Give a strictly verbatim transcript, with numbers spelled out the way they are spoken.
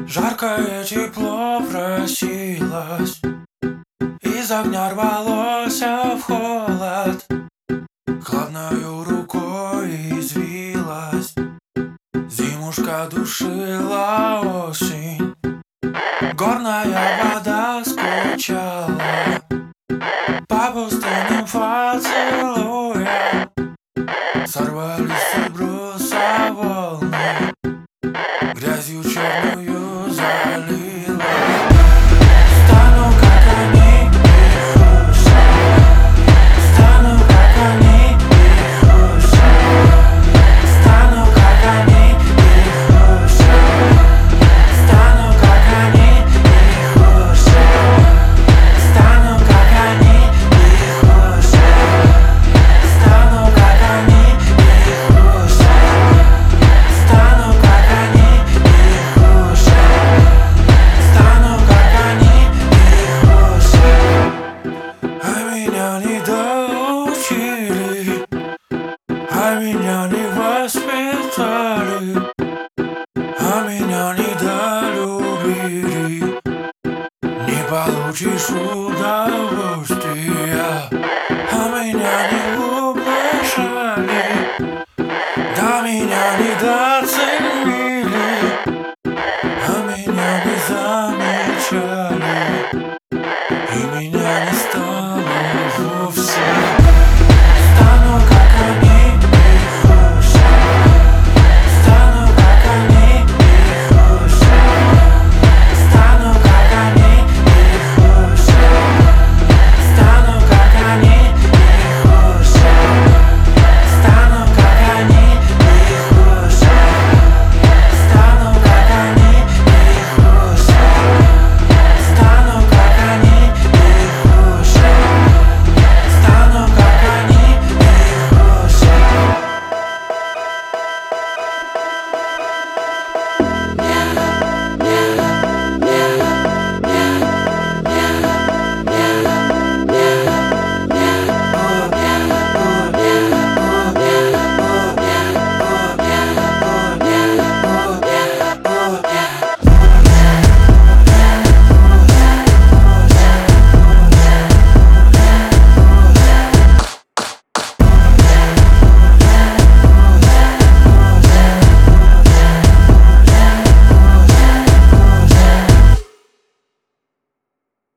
Жаркое тепло просилось, из огня рвалось в холод, хладною рукой извилась, зимушка душила осень. Горная вода скучала по пустынным поцелуям, сорвались с бруса волны, грязью черную залила. Стану как они и хуже, стану как они и хуже, стану как они и хуже, стану как они и хуже, стану как они и хуже, стану как они и хуже, стану как они и хуже, стану как они и хуже. А меня не доучили, а меня не воспитали, а меня недолюбили. Не получишь удовольствия